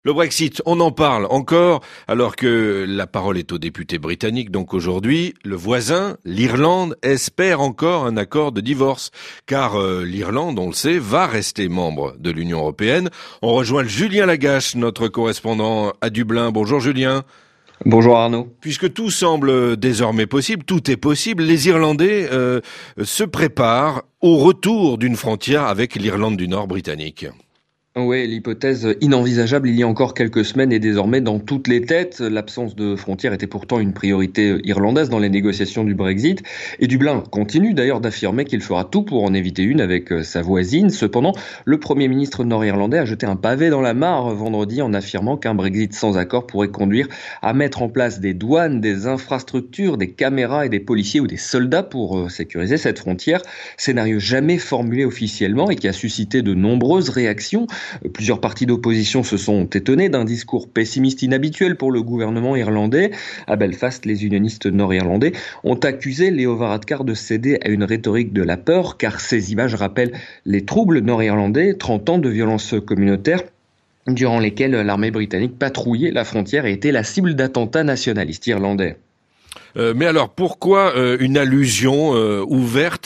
Le Brexit, on en parle encore, alors que la parole est aux députés britanniques. Donc aujourd'hui, le voisin, l'Irlande, espère encore un accord de divorce. Car l'Irlande, on le sait, va rester membre de l'Union européenne. On rejoint Julien Lagache, notre correspondant à Dublin. Bonjour Julien. Bonjour Arnaud. Puisque tout semble désormais possible, tout est possible, les Irlandais se préparent au retour d'une frontière avec l'Irlande du Nord britannique. Oui, l'hypothèse inenvisageable il y a encore quelques semaines est désormais dans toutes les têtes. L'absence de frontières était pourtant une priorité irlandaise dans les négociations du Brexit. Et Dublin continue d'ailleurs d'affirmer qu'il fera tout pour en éviter une avec sa voisine. Cependant, le Premier ministre nord-irlandais a jeté un pavé dans la mare vendredi en affirmant qu'un Brexit sans accord pourrait conduire à mettre en place des douanes, des infrastructures, des caméras et des policiers ou des soldats pour sécuriser cette frontière. Scénario jamais formulé officiellement et qui a suscité de nombreuses réactions. Plusieurs partis d'opposition se sont étonnés d'un discours pessimiste inhabituel pour le gouvernement irlandais. À Belfast, les unionistes nord-irlandais ont accusé Leo Varadkar de céder à une rhétorique de la peur, car ces images rappellent les troubles nord-irlandais, 30 ans de violences communautaires durant lesquels l'armée britannique patrouillait la frontière et était la cible d'attentats nationalistes irlandais. Mais alors, pourquoi une allusion ouverte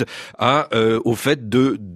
au fait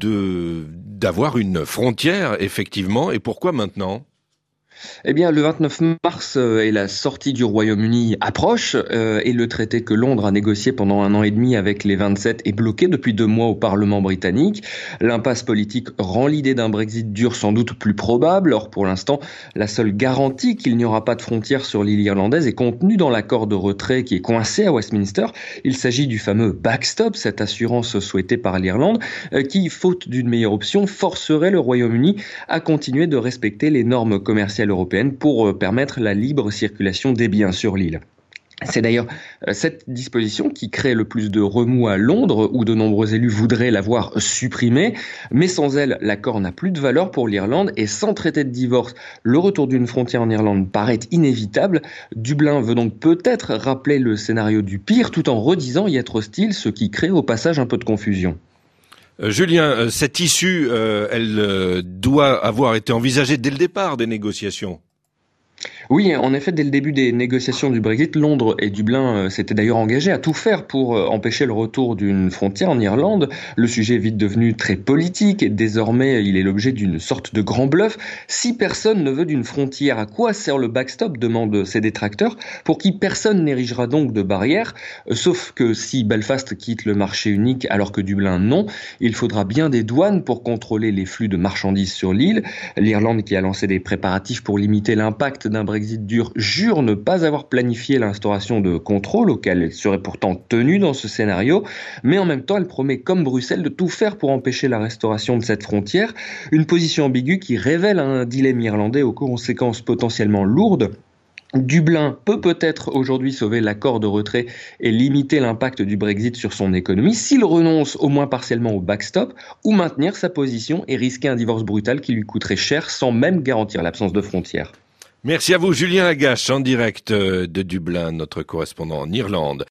d'avoir une frontière, effectivement, et pourquoi maintenant ? Eh bien, le 29 mars et la sortie du Royaume-Uni approche et le traité que Londres a négocié pendant 1 an et demi avec les 27 est bloqué depuis 2 mois au Parlement britannique. L'impasse politique rend l'idée d'un Brexit dur sans doute plus probable. Or, pour l'instant, la seule garantie qu'il n'y aura pas de frontière sur l'île irlandaise est contenue dans l'accord de retrait qui est coincé à Westminster. Il s'agit du fameux backstop, cette assurance souhaitée par l'Irlande, qui, faute d'une meilleure option, forcerait le Royaume-Uni à continuer de respecter les normes commerciales européenne pour permettre la libre circulation des biens sur l'île. C'est d'ailleurs cette disposition qui crée le plus de remous à Londres, où de nombreux élus voudraient la voir supprimée. Mais sans elle, l'accord n'a plus de valeur pour l'Irlande et sans traité de divorce, le retour d'une frontière en Irlande paraît inévitable. Dublin veut donc peut-être rappeler le scénario du pire tout en redisant y être hostile, ce qui crée au passage un peu de confusion. Julien, cette issue, elle doit avoir été envisagée dès le départ des négociations. Oui, en effet, dès le début des négociations du Brexit, Londres et Dublin s'étaient d'ailleurs engagés à tout faire pour empêcher le retour d'une frontière en Irlande. Le sujet est vite devenu très politique et désormais il est l'objet d'une sorte de grand bluff. Si personne ne veut d'une frontière, à quoi sert le backstop, demandent ses détracteurs, pour qui personne n'érigera donc de barrière. Sauf que si Belfast quitte le marché unique alors que Dublin non, il faudra bien des douanes pour contrôler les flux de marchandises sur l'île. L'Irlande, qui a lancé des préparatifs pour limiter l'impact d'un Brexit dur, jure ne pas avoir planifié l'instauration de contrôles auxquels elle serait pourtant tenue dans ce scénario, mais en même temps elle promet comme Bruxelles de tout faire pour empêcher la restauration de cette frontière, une position ambiguë qui révèle un dilemme irlandais aux conséquences potentiellement lourdes. Dublin peut peut-être aujourd'hui sauver l'accord de retrait et limiter l'impact du Brexit sur son économie s'il renonce au moins partiellement au backstop, ou maintenir sa position et risquer un divorce brutal qui lui coûterait cher sans même garantir l'absence de frontières. Merci à vous, Julien Lagache, en direct de Dublin, notre correspondant en Irlande.